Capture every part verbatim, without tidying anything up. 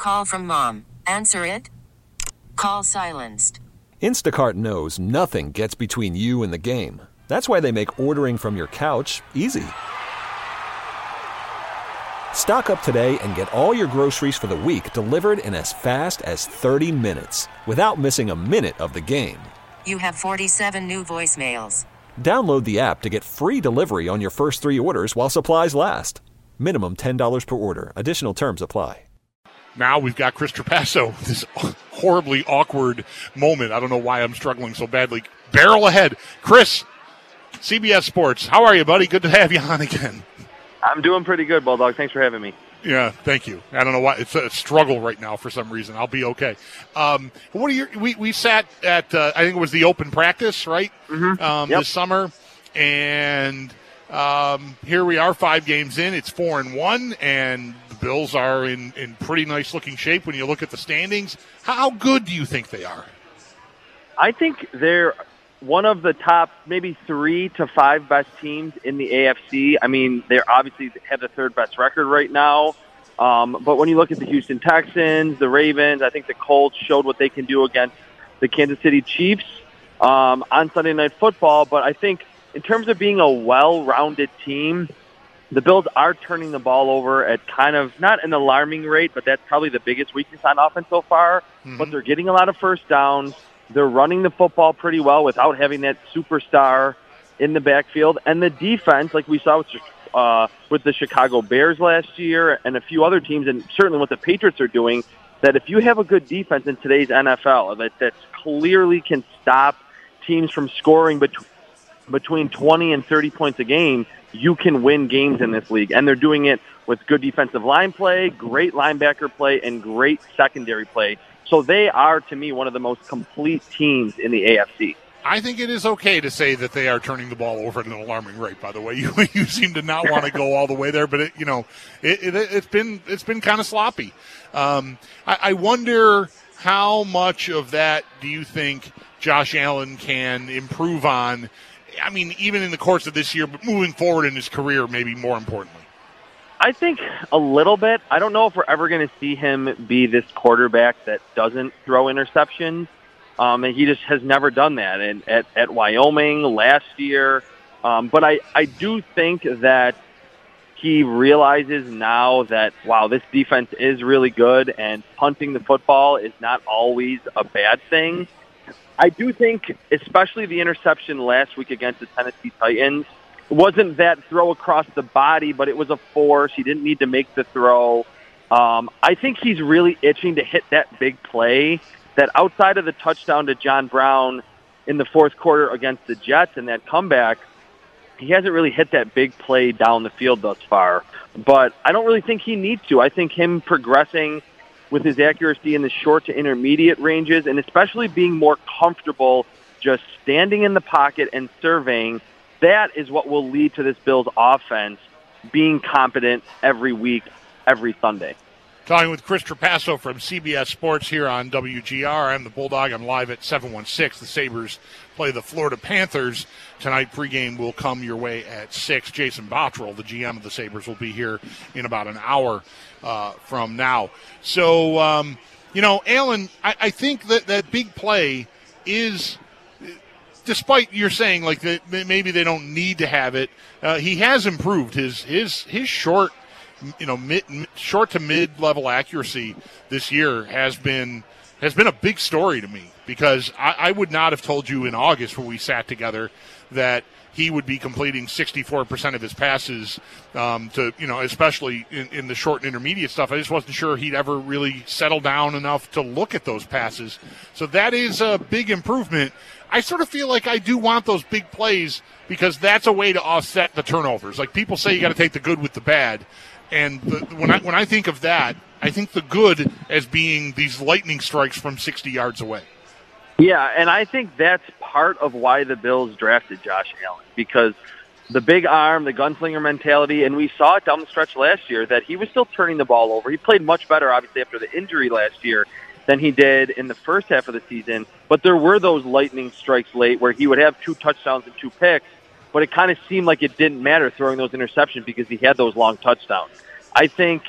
Call from mom. Answer it. Call silenced. Instacart knows nothing gets between you and the game. That's why they make ordering from your couch easy. Stock up today and get all your groceries for the week delivered in as fast as thirty minutes without missing a minute of the game. You have forty-seven new voicemails. Download the app to get free delivery on your first three orders while supplies last. Minimum ten dollars per order. Additional terms apply. Now we've got Chris Trapasso, this horribly awkward moment. I don't know why I'm struggling so badly. Barrel ahead. Chris, C B S Sports, how are you, buddy? Good to have you on again. I'm doing pretty good, Bulldog. Thanks for having me. Yeah, thank you. I don't know why. It's a struggle right now for some reason. I'll be okay. Um, what are your, we, we sat at, uh, I think it was the open practice, right? Mm-hmm. Um, yep. This summer. And um, here we are, five games in. It's four and one, and the Bills are in, in pretty nice looking shape when you look at the standings. How good do you think they are? I think they're one of the top maybe three to five best teams in the A F C. I mean, they're obviously have the third best record right now. Um, but when you look at the Houston Texans, the Ravens, I think the Colts showed what they can do against the Kansas City Chiefs um, on Sunday Night Football. But I think in terms of being a well-rounded team, the Bills are turning the ball over at kind of not an alarming rate, but that's probably the biggest weakness on offense so far. Mm-hmm. But they're getting a lot of first downs. They're running the football pretty well without having that superstar in the backfield. And the defense, like we saw with, uh, with the Chicago Bears last year and a few other teams, and certainly what the Patriots are doing, that if you have a good defense in today's N F L that, that clearly can stop teams from scoring bet- between twenty and thirty points a game, you can win games in this league. And they're doing it with good defensive line play, great linebacker play, and great secondary play. So they are, to me, one of the most complete teams in the A F C. I think it is okay to say that they are turning the ball over at an alarming rate. By the way, you you seem to not want to go all the way there, but it, you know, it, it, it's been it's been kind of sloppy. Um, I, I wonder how much of that do you think Josh Allen can improve on? I mean, even in the course of this year, but moving forward in his career, maybe more importantly. I think a little bit. I don't know if we're ever going to see him be this quarterback that doesn't throw interceptions. Um, and he just has never done that and at, at Wyoming last year. Um, but I, I do think that he realizes now that, wow, this defense is really good and punting the football is not always a bad thing. I do think, especially the interception last week against the Tennessee Titans, wasn't that throw across the body, but it was a force. He didn't need to make the throw. Um, I think he's really itching to hit that big play that outside of the touchdown to John Brown in the fourth quarter against the Jets and that comeback, he hasn't really hit that big play down the field thus far. But I don't really think he needs to. I think him progressing with his accuracy in the short to intermediate ranges and especially being more comfortable just standing in the pocket and surveying, that is what will lead to this Bills offense being competent every week, every Sunday. Talking with Chris Trapasso from C B S Sports here on W G R. I'm the Bulldog. I'm live at seven one six. The Sabres play the Florida Panthers. Tonight, pregame will come your way at six. Jason Bottrell, the G M of the Sabres, will be here in about an hour uh, from now. So, um, you know, Alan, I, I think that that big play is – despite you're saying like that maybe they don't need to have it, uh, he has improved his his his short, you know, mid, short to mid level accuracy this year has been has been a big story to me because I, I would not have told you in August when we sat together that he would be completing sixty-four percent of his passes um, to, you know, especially in, in the short and intermediate stuff. I just wasn't sure he'd ever really settle down enough to look at those passes. So that is a big improvement. I sort of feel like I do want those big plays because that's a way to offset the turnovers. Like people say you got to take the good with the bad. And the, when I when I think of that, I think the good as being these lightning strikes from sixty yards away. Yeah, and I think that's part of why the Bills drafted Josh Allen, because the big arm, the gunslinger mentality, and we saw it down the stretch last year that he was still turning the ball over. He played much better, obviously, after the injury last year than he did in the first half of the season. But there were those lightning strikes late where he would have two touchdowns and two picks, but it kind of seemed like it didn't matter throwing those interceptions because he had those long touchdowns. I think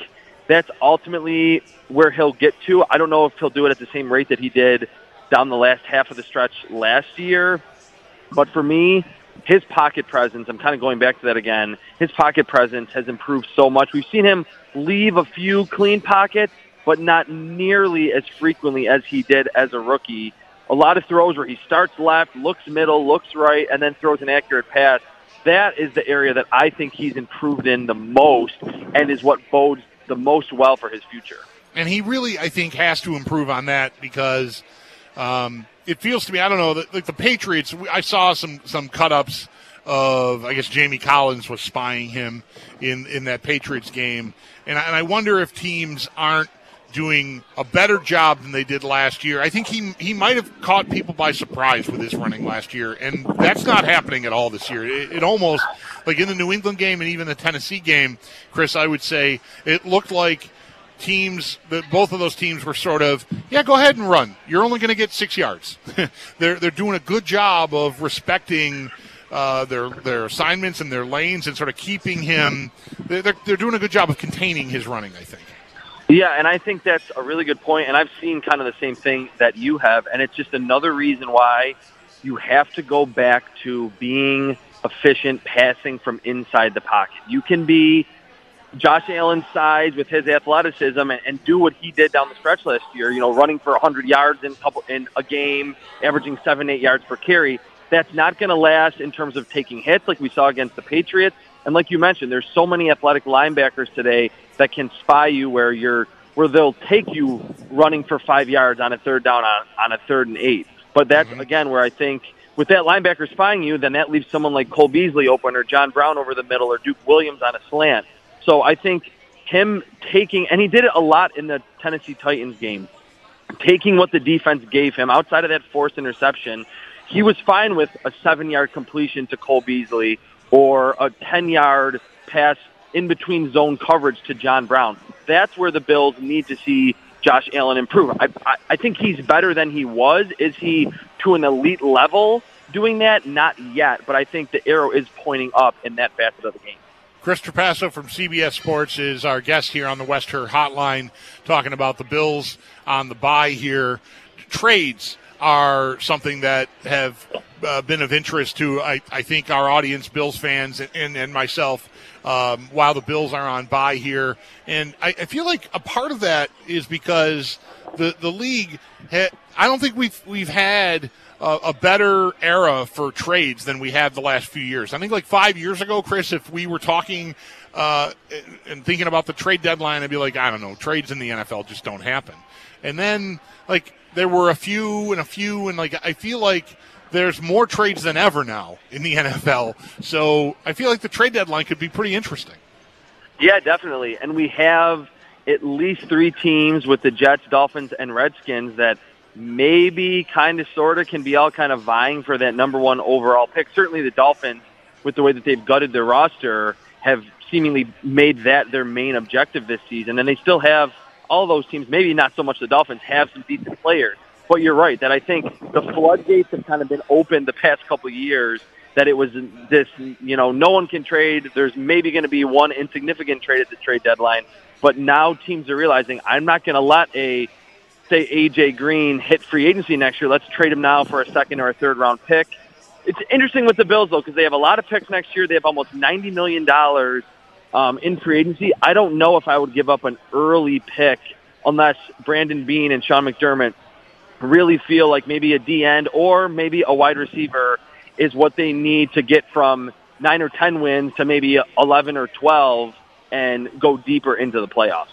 that's ultimately where he'll get to. I don't know if he'll do it at the same rate that he did down the last half of the stretch last year. But for me, his pocket presence, I'm kind of going back to that again, his pocket presence has improved so much. We've seen him leave a few clean pockets, but not nearly as frequently as he did as a rookie. A lot of throws where he starts left, looks middle, looks right, and then throws an accurate pass. That is the area that I think he's improved in the most and is what bodes the most well for his future. And he really, I think, has to improve on that because um, it feels to me, I don't know, that, like the Patriots, I saw some, some cut-ups of, I guess, Jamie Collins was spying him in, in that Patriots game. And I, and I wonder if teams aren't doing a better job than they did last year. I think he he might have caught people by surprise with his running last year, and that's not happening at all this year. It, it almost, like in the New England game and even the Tennessee game, Chris, I would say it looked like teams, that both of those teams were sort of, yeah, go ahead and run. You're only going to get six yards. they're they're doing a good job of respecting uh, their their assignments and their lanes and sort of keeping him. They're they're doing a good job of containing his running, I think. Yeah, and I think that's a really good point, and I've seen kind of the same thing that you have, and it's just another reason why you have to go back to being efficient passing from inside the pocket. You can be Josh Allen's size with his athleticism and, and do what he did down the stretch last year, you know, running for one hundred yards in, couple, in a game, averaging seven, eight yards per carry. That's not going to last in terms of taking hits like we saw against the Patriots. And like you mentioned, there's so many athletic linebackers today that can spy you where you're where they'll take you running for five yards on a third down on, on a third and eight. But that's, mm-hmm. again, where I think with that linebacker spying you, then that leaves someone like Cole Beasley open or John Brown over the middle or Duke Williams on a slant. So I think him taking, and he did it a lot in the Tennessee Titans game, taking what the defense gave him outside of that forced interception, he was fine with a seven-yard completion to Cole Beasley or a ten-yard pass in between zone coverage to John Brown. That's where the Bills need to see Josh Allen improve. I, I, I think he's better than he was. Is he to an elite level doing that? Not yet, but I think the arrow is pointing up in that facet of the game. Chris Trapasso from C B S Sports is our guest here on the West Her Hotline, talking about the Bills on the bye here. Trades are something that have uh, been of interest to, I, I think, our audience, Bills fans, and, and, and myself, um, while the Bills are on bye here. And I, I feel like a part of that is because the, the league, ha- I don't think we've, we've had a, a better era for trades than we have the last few years. I think like five years ago, Chris, if we were talking uh, and thinking about the trade deadline, I'd be like, I don't know, trades in the N F L just don't happen. And then, like, there were a few and a few, and like I feel like there's more trades than ever now in the N F L. So I feel like the trade deadline could be pretty interesting. Yeah, definitely. And we have at least three teams with the Jets, Dolphins, and Redskins that maybe kind of sort of can be all kind of vying for that number one overall pick. Certainly the Dolphins, with the way that they've gutted their roster, have seemingly made that their main objective this season. And they still have all those teams, maybe not so much the Dolphins, have some decent players. But you're right, that I think the floodgates have kind of been opened the past couple of years, that it was this, you know, no one can trade. There's maybe going to be one insignificant trade at the trade deadline. But now teams are realizing, I'm not going to let a, say, A J Green hit free agency next year. Let's trade him now for a second or a third-round pick. It's interesting with the Bills, though, because they have a lot of picks next year. They have almost ninety million dollars Um, in free agency. I don't know if I would give up an early pick unless Brandon Beane and Sean McDermott really feel like maybe a D-end or maybe a wide receiver is what they need to get from nine or ten wins to maybe eleven or twelve and go deeper into the playoffs.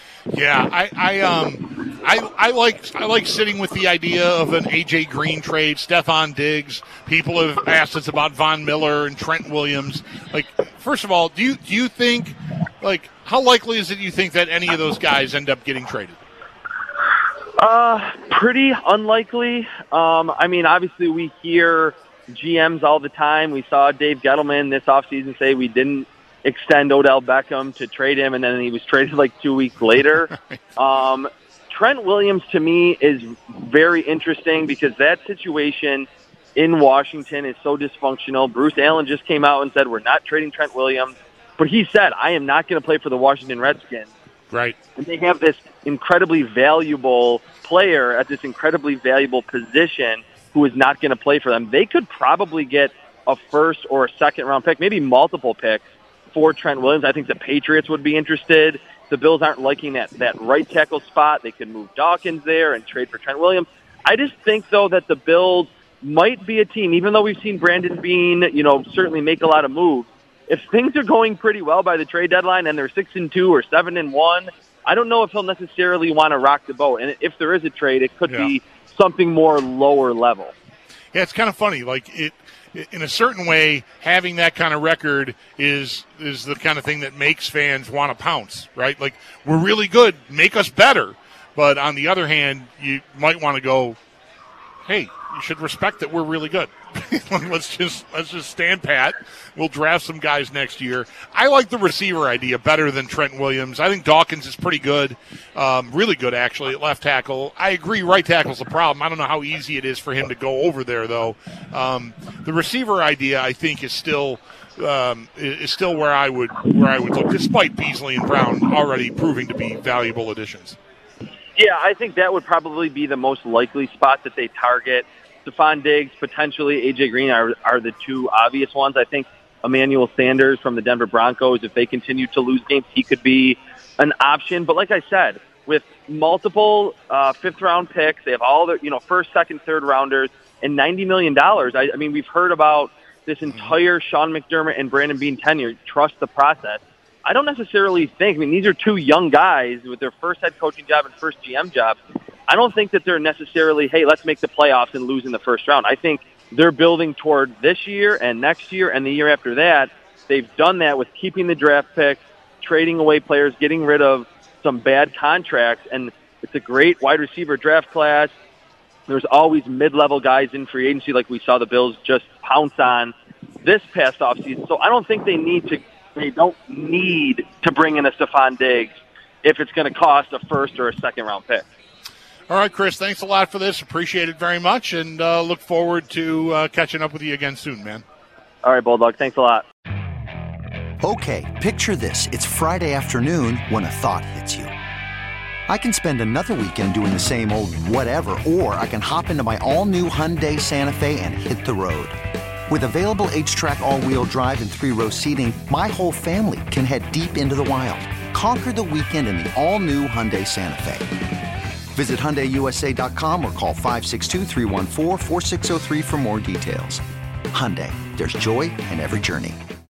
Yeah, I, I um I I like I like sitting with the idea of an A J Green trade, Stephon Diggs. People have asked us about Von Miller and Trent Williams. Like, first of all, do you do you think, like, how likely is it you think that any of those guys end up getting traded? Uh, pretty unlikely. Um, I mean, obviously we hear G Ms all the time. We saw Dave Gettleman this offseason say we didn't extend Odell Beckham to trade him, and then he was traded like two weeks later. um, Trent Williams, to me, is very interesting because that situation in Washington is so dysfunctional. Bruce Allen just came out and said, we're not trading Trent Williams. But he said, I am not going to play for the Washington Redskins. Right. And they have this incredibly valuable player at this incredibly valuable position who is not going to play for them. They could probably get a first or a second round pick, maybe multiple picks for Trent Williams. I think the Patriots would be interested. The Bills aren't liking that, that right tackle spot. They could move Dawkins there and trade for Trent Williams. I just think, though, that the Bills might be a team, even though we've seen Brandon Beane, you know, certainly make a lot of moves. If things are going pretty well by the trade deadline and they're six and two or seven and one, I don't know if he'll necessarily want to rock the boat. And if there is a trade, it could yeah. be something more lower level. Yeah, it's kind of funny. Like it, in a certain way, having that kind of record is is the kind of thing that makes fans want to pounce, right? Like, we're really good, make us better. But on the other hand, you might want to go, hey, you should respect that we're really good. let's just let's just stand pat. We'll draft some guys next year. I like the receiver idea better than Trent Williams. I think Dawkins is pretty good, um, really good actually at left tackle. I agree, right tackle's a problem. I don't know how easy it is for him to go over there though. Um, the receiver idea, I think, is still um, is still where I would where I would look, despite Beasley and Brown already proving to be valuable additions. Yeah, I think that would probably be the most likely spot that they target. Stephon Diggs, potentially A J Green are, are the two obvious ones. I think Emmanuel Sanders from the Denver Broncos, if they continue to lose games, he could be an option. But like I said, with multiple uh, fifth-round picks, they have all the you know first, second, third rounders, and ninety million dollars. I, I mean, we've heard about this entire Sean McDermott and Brandon Beane tenure. Trust the process. I don't necessarily think, I mean, these are two young guys with their first head coaching job and first G M job. I don't think that they're necessarily, hey, let's make the playoffs and lose in the first round. I think they're building toward this year and next year and the year after that. They've done that with keeping the draft picks, trading away players, getting rid of some bad contracts, and it's a great wide receiver draft class. There's always mid-level guys in free agency like we saw the Bills just pounce on this past offseason. So I don't think they need to They don't need to bring in a Stephon Diggs if it's going to cost a first or a second round pick. All right, Chris, thanks a lot for this. Appreciate it very much, and uh, look forward to uh, catching up with you again soon, man. All right, Bulldog, thanks a lot. Okay, picture this. It's Friday afternoon when a thought hits you. I can spend another weekend doing the same old whatever, or I can hop into my all-new Hyundai Santa Fe and hit the road. With available H-Track all-wheel drive and three-row seating, my whole family can head deep into the wild. Conquer the weekend in the all-new Hyundai Santa Fe. Visit Hyundai U S A dot com or call five six two, three one four, four six zero three for more details. Hyundai, there's joy in every journey.